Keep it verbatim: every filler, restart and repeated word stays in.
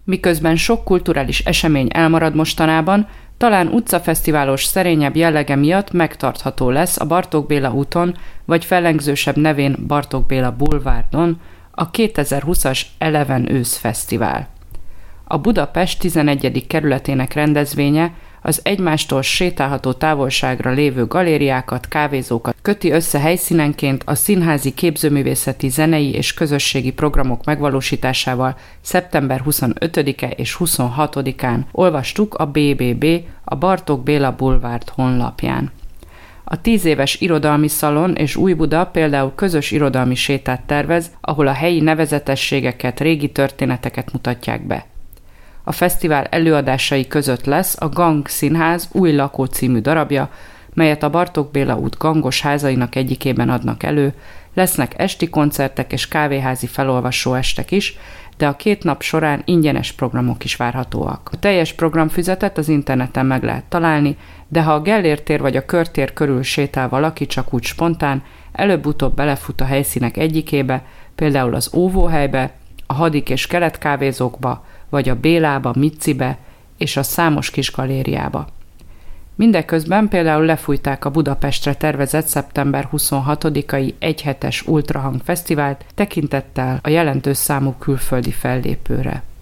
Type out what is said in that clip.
Miközben sok kulturális esemény elmarad mostanában, talán utcafesztiválos szerényebb jellege miatt megtartható lesz a Bartók Béla úton, vagy fellengzősebb nevén Bartók Béla bulvárdon a kétezer-húszas Eleven ősz fesztivál. A Budapest tizenegyedik kerületének rendezvénye az egymástól sétálható távolságra lévő galériákat, kávézókat köti össze helyszínenként a színházi, képzőművészeti, zenei és közösségi programok megvalósításával szeptember huszonötödike és huszonhatodikán, olvastuk a bé bé bé, a Bartók Béla Bulvárd honlapján. A tíz éves irodalmi szalon és Újbuda például közös irodalmi sétát tervez, ahol a helyi nevezetességeket, régi történeteket mutatják be. A fesztivál előadásai között lesz a Gang Színház Új lakó című darabja, melyet a Bartók Béla út gangos házainak egyikében adnak elő, lesznek esti koncertek és kávéházi felolvasó estek is, de a két nap során ingyenes programok is várhatóak. A teljes programfüzetet az interneten meg lehet találni, de ha a Gellért tér vagy a Körtér körül sétál valaki csak úgy spontán, előbb-utóbb belefut a helyszínek egyikébe, például az Óvóhelybe, a Hadik és Kelet kávézókba, vagy a Bélába, Micibe és a számos kis galériába. Mindeközben például lefújták a Budapestre tervezett szeptember huszonhatodikai egyhetes Ultrahang Fesztivált tekintettel a jelentős számú külföldi fellépőre.